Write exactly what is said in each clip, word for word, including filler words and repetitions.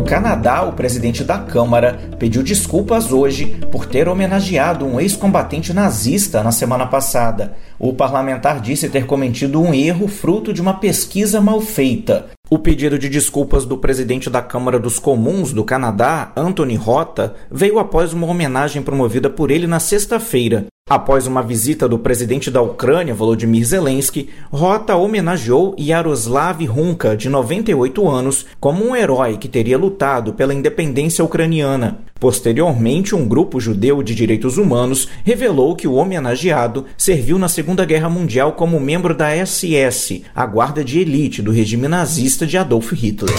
Canadá, o presidente da Câmara pediu desculpas hoje por ter homenageado um ex-combatente nazista na semana passada. O parlamentar disse ter cometido um erro fruto de uma pesquisa mal feita. O pedido de desculpas do presidente da Câmara dos Comuns do Canadá, Anthony Rota, veio após uma homenagem promovida por ele na sexta-feira. Após uma visita do presidente da Ucrânia, Volodymyr Zelensky, Rota homenageou Yaroslav Hunka, de noventa e oito anos, como um herói que teria lutado pela independência ucraniana. Posteriormente, um grupo judeu de direitos humanos revelou que o homenageado serviu na Segunda Guerra Mundial como membro da S S, a guarda de elite do regime nazista de Adolf Hitler.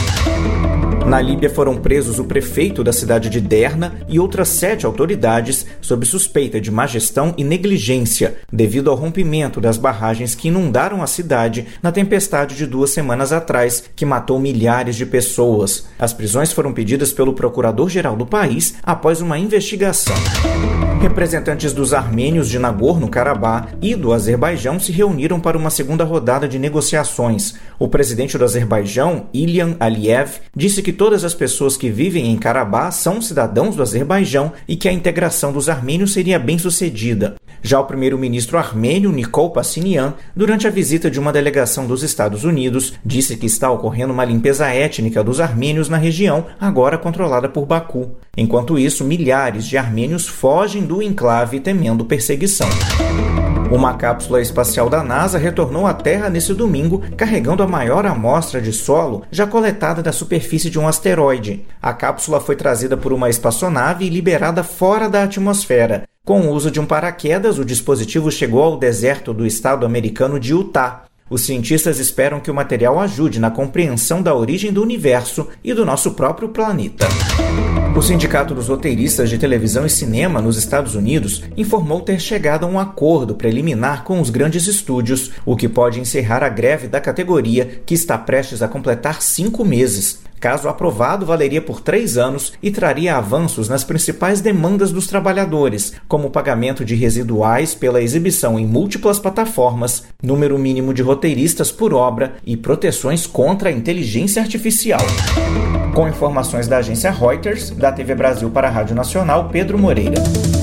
Na Líbia foram presos o prefeito da cidade de Derna e outras sete autoridades sob suspeita de má gestão e negligência, devido ao rompimento das barragens que inundaram a cidade na tempestade de duas semanas atrás, que matou milhares de pessoas. As prisões foram pedidas pelo procurador-geral do país após uma investigação. Representantes dos armênios de Nagorno-Karabakh e do Azerbaijão se reuniram para uma segunda rodada de negociações. O presidente do Azerbaijão, Ilham Aliyev, disse que todas as pessoas que vivem em Karabakh são cidadãos do Azerbaijão e que a integração dos armênios seria bem-sucedida. Já o primeiro-ministro armênio, Nikol Pashinyan, durante a visita de uma delegação dos Estados Unidos, disse que está ocorrendo uma limpeza étnica dos armênios na região, agora controlada por Baku. Enquanto isso, milhares de armênios fogem do enclave temendo perseguição. Uma cápsula espacial da NASA retornou à Terra nesse domingo, carregando a maior amostra de solo já coletada da superfície de um asteroide. A cápsula foi trazida por uma espaçonave e liberada fora da atmosfera. Com o uso de um paraquedas, o dispositivo chegou ao deserto do estado americano de Utah. Os cientistas esperam que o material ajude na compreensão da origem do universo e do nosso próprio planeta. O Sindicato dos Roteiristas de Televisão e Cinema nos Estados Unidos informou ter chegado a um acordo preliminar com os grandes estúdios, o que pode encerrar a greve da categoria, que está prestes a completar cinco meses. Caso aprovado, valeria por três anos e traria avanços nas principais demandas dos trabalhadores, como o pagamento de residuais pela exibição em múltiplas plataformas, número mínimo de roteiristas por obra e proteções contra a inteligência artificial. Com informações da agência Reuters, da T V Brasil para a Rádio Nacional, Pedro Moreira.